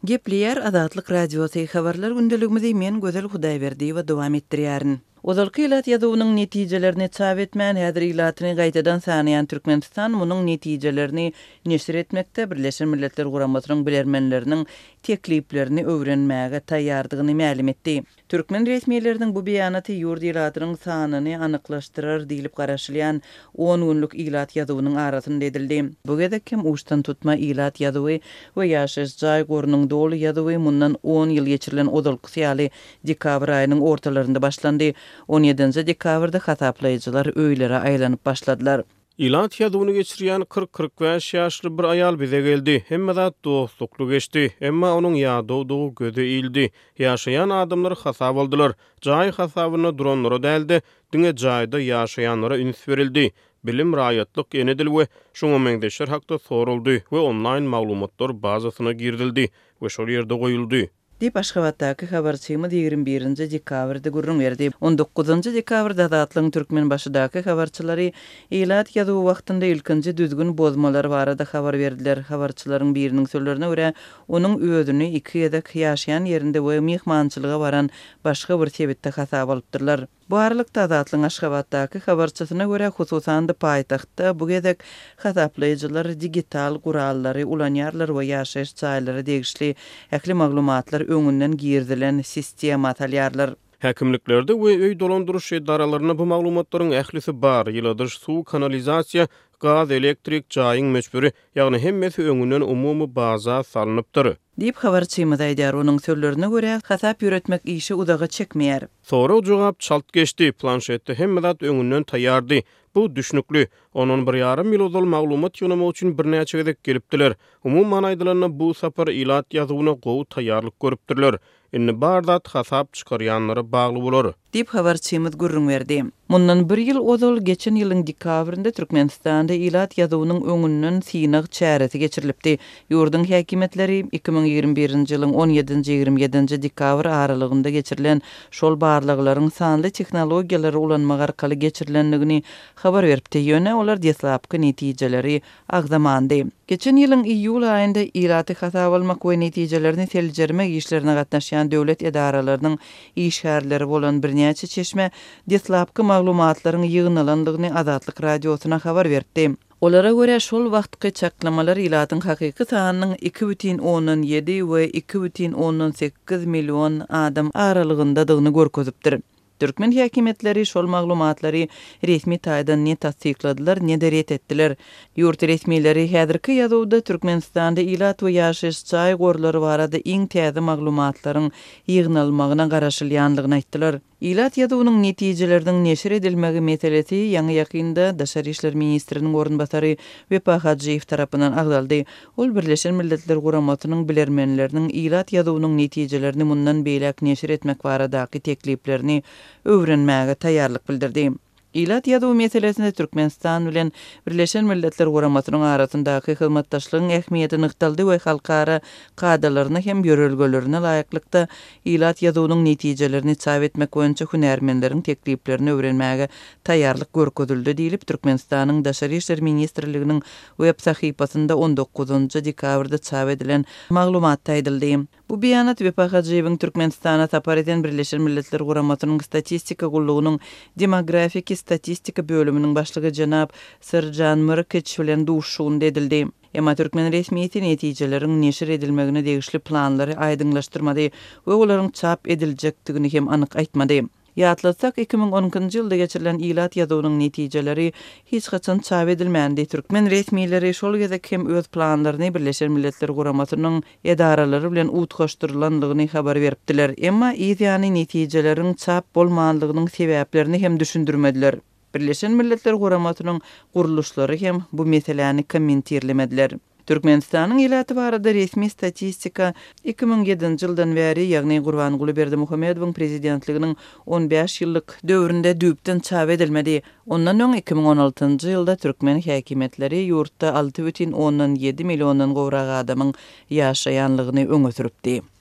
Gepleyer Azatlyk Radiosu habarlar gündeligimizi men Gözel Hudaýberdi we dowam etdirýärin. Ozalky ilat ýazywynyň netijelerini çap etmän häzir ilatyny gaýtadan sanaýan Türkmenistan munyň netijelerini neşir etmekde Birleşen Milletler Guramasynyň bilermenleriniň tekliplerini öwrenmäge taýýardygyny ma'lum etdi. Türkmen resmiýetleriniň bu beýanaty ýurt ilatynyň sanyny anyklaşdyrar diýilip garaşylýan 10 günlük ilat ýazywynyň arasynda edildi. Bu gedek kim uçtan tutma ilat ýazywy we ýaşaş jaý gorunyň doly ýazywy mundan 10 ýyl geçirilen ozalky ýaly dekabr aýynyň ortalarynda başlandy. 17 dekabrda hataplayıcılar öýlere aýlanyp başladylar. İlat ýazywyny geçirýän 40-45 ýaşly bir aýal bize geldi. Hemme zat dostlukly geçdi. Emma onuň ýadowy göze ildi. Ýaşaýan adamlar hasap boldylar. Jaý hasabyna duranlara däldi. Diňe jaýda ýaşaýanlara üns berildi. Bilim raýatlyk enedil we şoňa meňdeşler hakda soruldy we online maglumatlar bazasyna girdildi we şol ýerde goýuldy. Dip Aşgabatdaky habarçymyz 21-nji dekabrda gurrun berdi. 19-njy dekabrda Azatlyň türkmen başydaky habarçylary ilat ýazywy wagtynda ilkinji düzgün bozmalar barada habar berdiler. Habarçylaryň biriniň sözlerine görä, onuň özüni 2 ýedek ýaşaýan ýerinde we mehmançylyga baran başga bir sebitde hasap alypdyrlar. Bu aralykda Azatlyň Aşgabatdaky habarçysyna görä hususan da paýtagtda bu gedek hasaplayjylar digital gurallary ulanýarlar we ýaşaýyş jaýlary degişli ähli maglumatlar öňünden girdilen sistem atalýarlar. Häkimliklerde we öý dolandyryş edaralaryna bu maglumatlaryň ählisi bar. Ýyladyr suw, kanalizasiýa, gaz, elektrik, jaýyň meçburi, ýagny hemmesi öňünden umumy baza salanypdyr. Dip habarçymyz aýdýar, onuň sözlerine görä hasap ýöretmek işi udaga çekmeýär. Sonra jogap çalt geçdi, planşetde hemme zat öňünden taýýardy. Bu düşnükli. Onun 1,5 ýyl ozal maglumat ýönemi üçin birnäçe gezek gelipdiler. Umumyň aýdylaryna bu sapar ilat ýazywyna gowy taýýarlyk görüpdirler. Indi bardat hasap çykarýanlara bagly bolar. Dip habarçymyz gurrun berdi. Mundan 1 ýyl ozal geçen ýylyň dekabrynda Türkmenistanda ilat ýazywynyň öňünden synag çäresi geçirilipdi. Ýurdun häkimetleri 2021-nji ýylyň 17-27 dekabr aralygynda geçirilen şol barlyklaryň sanly tehnologiýalary ulanmagy arkaly geçirilendigini habar beripdi. Ýöne olar deslapky netijeleri agzamandy. Geçen ýylyň iýul aýynda ilaty hasap almak we netijelerini seljermek işlerine gatnaşýan döwlet edaralarynyň işgärleri bolan birnäçe çeşme deslapky maglumatlaryň ýygnalandygyny Azatlyk Radiosyna habar berdi. Olara görä şol wagtky çaklamalar ilatyň hakyky sanynyň 2,7 we 2,8 million adam aralygyndadygyny görkezipdir. Türkmen häkimetleri şol maglumatlary resmi taýdan ne tasdikladylar, ne de ret etdiler. Ýurt resmiýetleri häzirki ýazywda Türkmenistanda ilat we ýaşaýyş jaý gorlary barada iň täze maglumatlaryň ýygnalmagyna garaşylýandygyny aýtdylar. İlat ýazywynyň netijeleriniň neşir edilmegi meselesi ýa-ni ýakynda Daşary işler ministriniň orunbasary Wepa Hajyýew tarapyndan agdaldy. Ol Birleşen Milletler Guramasynyň bilermenleriniň ilat ýazywynyň netijelerini mundan beýlek neşir etmek baradaky tekliplerini öwrenmäge taýýarlyk bildirdi. İlat ýazywy meselesinde Türkmenistan bilen Birleşen Milletler Guramasynyň arasyndaky hyzmatdaşlygyň ähmiýeti nykdaldy we halkara kadrlaryna hem ýörelgelerini laýyklykda ilat ýazywynyň netijelerini çap etmek boýunça hünärmendleriň tekliplerini öwrenmäge taýýarlyk görkezildi diýilip Türkmenistanyň Daşary işler ministrliginiň web sahypasynda 19-njy dekabrda çap edilen maglumatda aýdyldy. Bu beýanat Wepa Hajyýewiň Türkmenistana tapar eden Birleşen Milletler Guramasynyň statistika gullugynyň demografik statistika bölüminiň başlygy janap Serjan Myrkiç bilen duşşuğunda edildi. Emma Türkmen resmiýeti netijeleriň neşir edilmegine degişli planlary aýdyňlaşdyrmady we olaryň çap ediljekdigini hem anyk aýtmady. Ýatlatsak 2010-njy ýylda geçirilen ilat ýazywynyň netijeleri hiç gaçan çap edilmändi. Türkmen resmiýetleri şol gezek hem öz planlaryny Birleşen Milletler Guramasynyň edaralary bilen utgaşdyrylandygyny habar beripdiler. Emma ýa-ni netijeleriň çap bolmanlygynyň sebäplerini hem düşündirmediler. Birleşen Milletler Guramasynyň guruluşlary hem bu meseleni kommentirlemediler. Türkmenistanyň ilaty barada resmi statistika 2007-nji ýyldan bäri, ýagny Gurbanguly Berdimuhammedowyň prezidentliginiň 15 ýyllyk döwründe düýpden çap edilmedi. Ondan öň 2016-njy ýylda Türkmen häkimetleri ýurtda 6,7 million gowrak adamyň ýaşaýanlygyny öňe süripdi.